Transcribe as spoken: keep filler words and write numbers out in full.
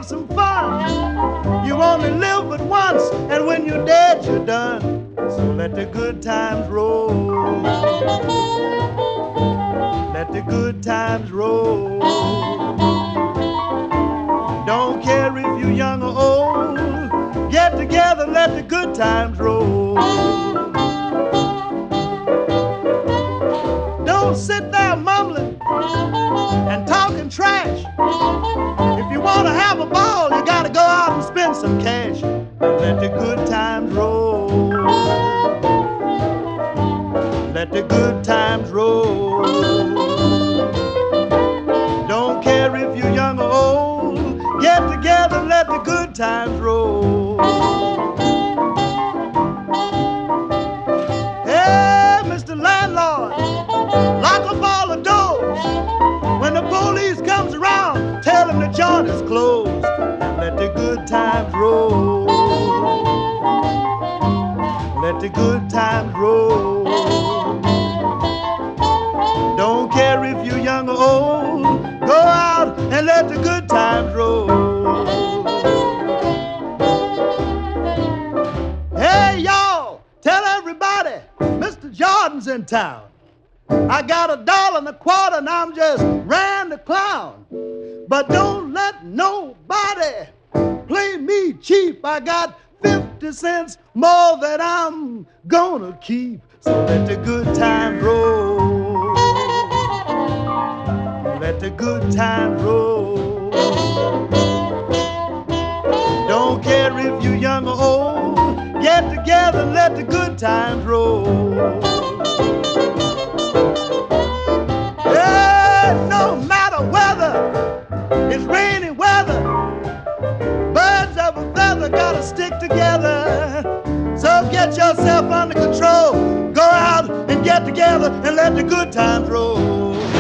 some fun. You only live but once, and when you're dead, you're done. So let the good times roll. Let the good times roll. Don't care if you're young or old. Get together, let the good times roll. Don't sit there mumbling and talking trash. If you want to have a ball, you got to go out and spend some cash. Let the good times roll. Let the good times roll. Don't care if you're young or old. Get together, let the good times roll. Hey, Mister Landlord, lock up all the doors. When the police comes around, tell them the joint is closed. Let the good times roll. Let the good times roll. Don't care if you're young or old. Go out and let the good times roll. Hey, y'all, tell everybody Mister Jordan's in town. I got a dollar and a quarter and I'm just ran the clown. But don't let nobody play me cheap. I got fifty cents more that I'm gonna keep. So let the good times roll. Let the good times roll. Don't care if you're young or old. Get together, let the good times roll. Yeah, no matter whether it's rainy weather, birds of a feather gotta stick together. So get yourself under control. Go out and get together and let the good times roll.